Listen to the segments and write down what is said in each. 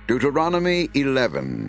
Deuteronomy 11.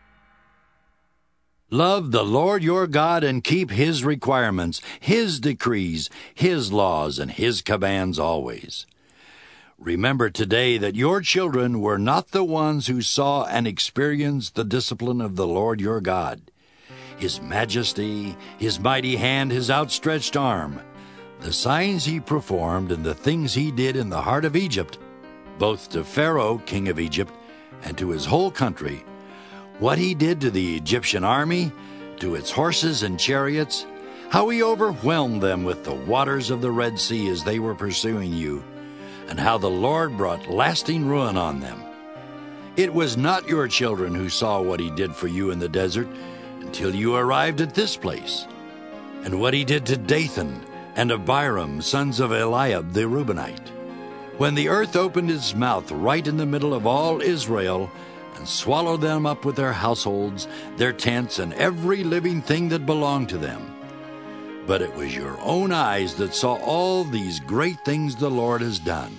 Love the Lord your God and keep His requirements, His decrees, His laws, and His commands always. Remember today that your children were not the ones who saw and experienced the discipline of the Lord your God, His majesty, His mighty hand, His outstretched arm, the signs He performed, and the things He did in the heart of Egypt, both to Pharaoh, king of Egypt, and to his whole country, what He did to the Egyptian army, to its horses and chariots, how He overwhelmed them with the waters of the Red Sea as they were pursuing you, and how the Lord brought lasting ruin on them. It was not your children who saw what He did for you in the desert until you arrived at this place, and what He did to Dathan and Abiram, sons of Eliab the Reubenite, when the earth opened its mouth right in the middle of all Israel and swallowed them up with their households, their tents, and every living thing that belonged to them. But it was your own eyes that saw all these great things the Lord has done.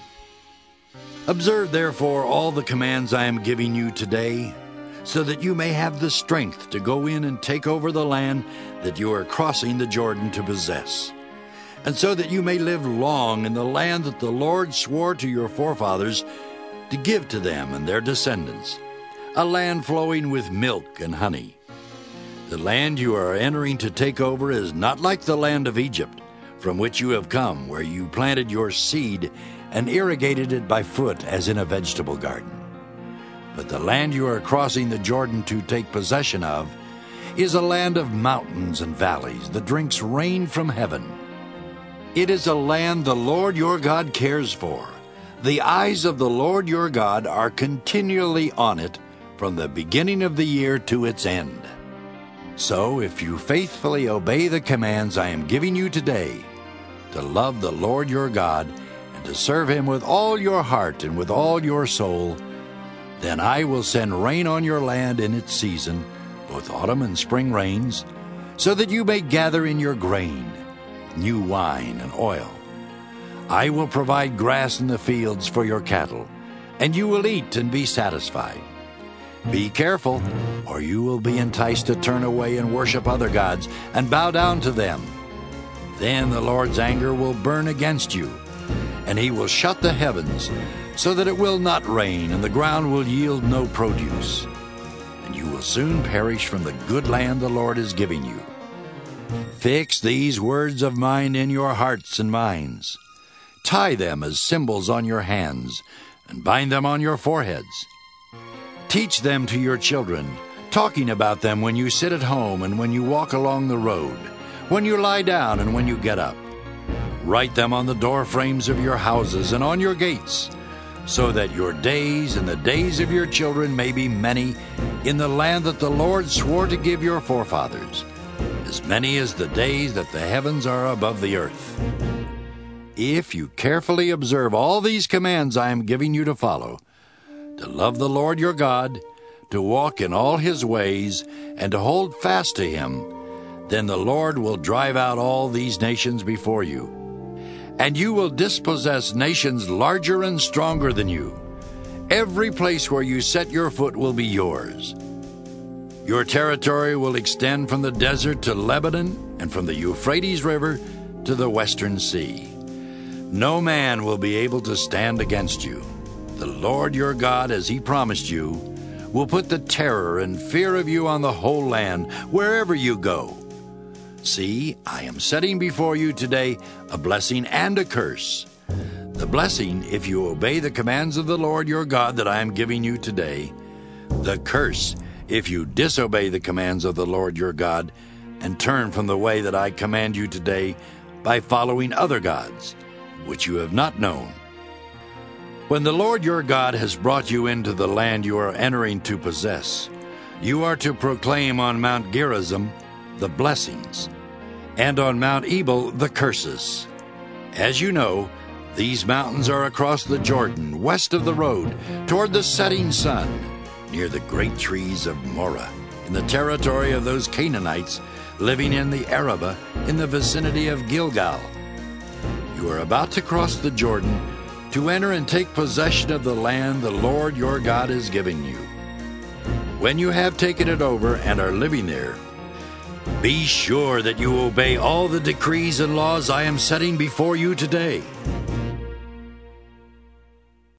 Observe therefore all the commands I am giving you today, so that you may have the strength to go in and take over the land that you are crossing the Jordan to possess, and so that you may live long in the land that the Lord swore to your forefathers to give to them and their descendants, a land flowing with milk and honey. The land you are entering to take over is not like the land of Egypt, from which you have come, where you planted your seed and irrigated it by foot as in a vegetable garden. But the land you are crossing the Jordan to take possession of is a land of mountains and valleys that drinks rain from heaven. It is a land the Lord your God cares for. The eyes of the Lord your God are continually on it from the beginning of the year to its end. So if you faithfully obey the commands I am giving you today, to love the Lord your God and to serve Him with all your heart and with all your soul, then I will send rain on your land in its season, both autumn and spring rains, so that you may gather in your grain, new wine and oil. I will provide grass in the fields for your cattle, and you will eat and be satisfied. Be careful, or you will be enticed to turn away and worship other gods and bow down to them. Then the Lord's anger will burn against you, and He will shut the heavens so that it will not rain, and the ground will yield no produce. And you will soon perish from the good land the Lord is giving you. Fix these words of mine in your hearts and minds. Tie them as symbols on your hands, and bind them on your foreheads. Teach them to your children, talking about them when you sit at home and when you walk along the road, when you lie down and when you get up. Write them on the door frames of your houses and on your gates, so that your days and the days of your children may be many in the land that the Lord swore to give your forefathers, as many as the days that the heavens are above the earth. If you carefully observe all these commands I am giving you to follow, to love the Lord your God, to walk in all His ways, and to hold fast to Him, then the Lord will drive out all these nations before you, and you will dispossess nations larger and stronger than you. Every place where you set your foot will be yours. Your territory will extend from the desert to Lebanon, and from the Euphrates River to the western sea. No man will be able to stand against you. The Lord your God, as He promised you, will put the terror and fear of you on the whole land, wherever you go. See, I am setting before you today a blessing and a curse. The blessing, if you obey the commands of the Lord your God that I am giving you today. The curse, if you disobey the commands of the Lord your God and turn from the way that I command you today by following other gods, which you have not known. When the Lord your God has brought you into the land you are entering to possess, you are to proclaim on Mount Gerizim the blessings, and on Mount Ebal the curses. As you know, these mountains are across the Jordan, west of the road, toward the setting sun, near the great trees of Moreh, in the territory of those Canaanites living in the Arabah, in the vicinity of Gilgal. You are about to cross the Jordan to enter and take possession of the land the Lord your God is giving you. When you have taken it over and are living there, be sure that you obey all the decrees and laws I am setting before you today.